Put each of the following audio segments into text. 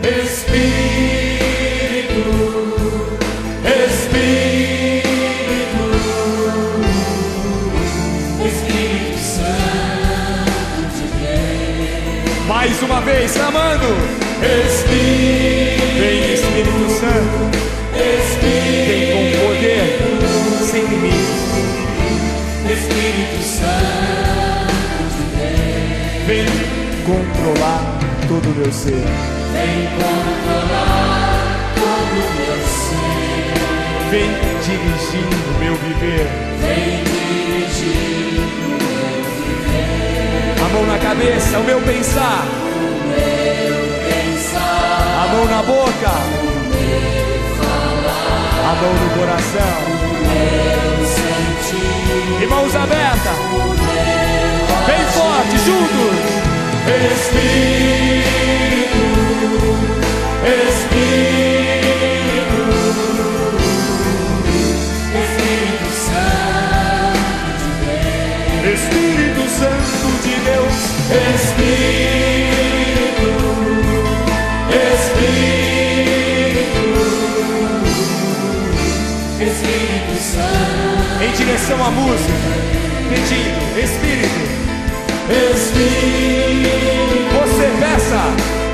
Mais uma vez, clamando. Vem Espírito Santo. Vem com poder, sem limites. Espírito Santo de Deus. Vem controlar todo o meu ser. Vem controlar todo o meu ser. Vem dirigir o meu viver. Vem dirigir o meu viver. A mão na cabeça, o meu pensar. O meu pensar. A mão na boca. O meu falar. A mão no coração. O meu sentir. E mãos abertas. O meu Bem forte, juntos. Espírito, Espírito, Espírito Santo de Deus. Espírito Santo de Deus. Espírito, Espírito, Espírito Santo. Em direção à música, pedindo, Espírito. Espírito, você peça.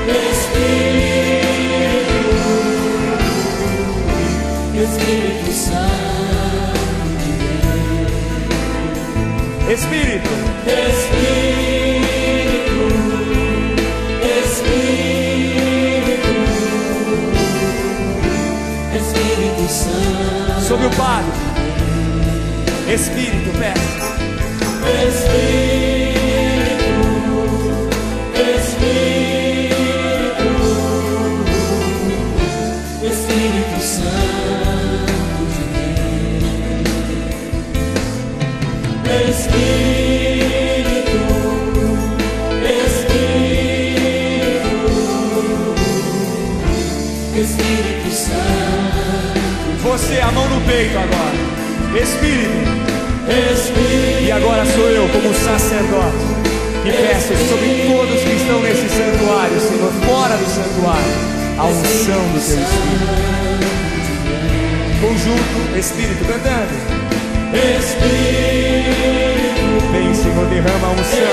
Espírito, Espírito Santo de Deus. Espírito, Espírito, Espírito, Espírito Santo. sobre o Padre. Espírito, peça. Espírito, Espírito, Espírito Santo de Deus. Espírito, Espírito, Espírito Santo. Você, a mão no peito agora. Espírito. Espírito. E agora sou eu, como sacerdote, que peço sobre todos que estão nesse santuário, Senhor, fora do santuário, a unção do Teu Espírito. Conjunto, Espírito, cantando. Espírito, vem, Senhor, derrama a unção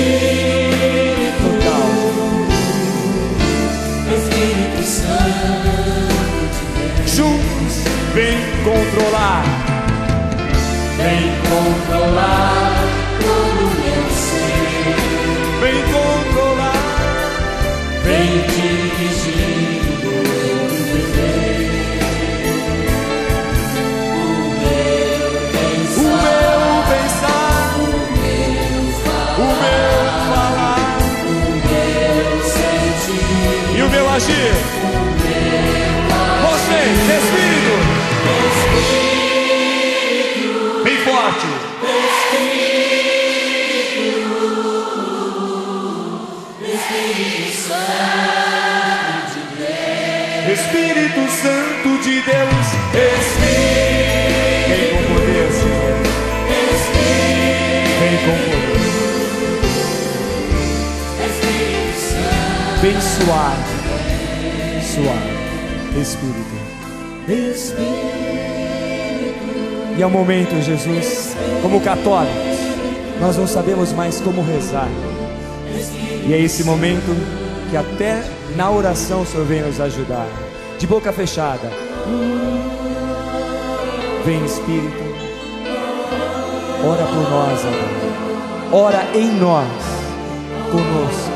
total. Espírito Santo, Juntos, vem controlar. vem controlar todo o meu ser. Vem controlar. Vem dirigir o meu viver. O meu pensar, O meu pensar, o meu o falar, meu falar o meu sentir, e o meu agir. Vocês, Espírito, bem forte. Espírito Santo de Deus, vem com poder, Senhor. Vem com poder. Vem suave, suave, Espírito. E é o momento, Jesus, como católicos, nós não sabemos mais como rezar. E é esse momento que até na oração o Senhor vem nos ajudar. De boca fechada. Vem, Espírito. Ora por nós agora. Ora em nós, conosco.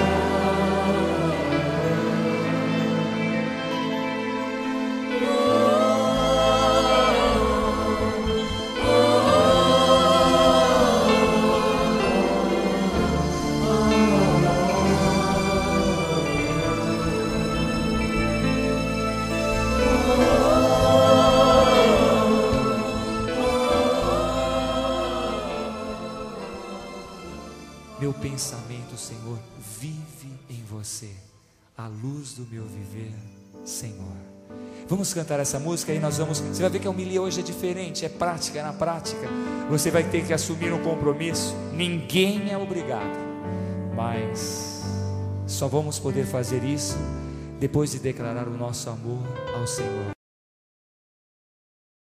Meu pensamento, Senhor, vive em você, a luz do meu viver, Senhor. Vamos cantar essa música e nós vamos. Você vai ver que a homilia hoje é diferente, é prática, é na prática. Você vai ter que assumir um compromisso. Ninguém é obrigado, mas só vamos poder fazer isso depois de declarar o nosso amor ao Senhor,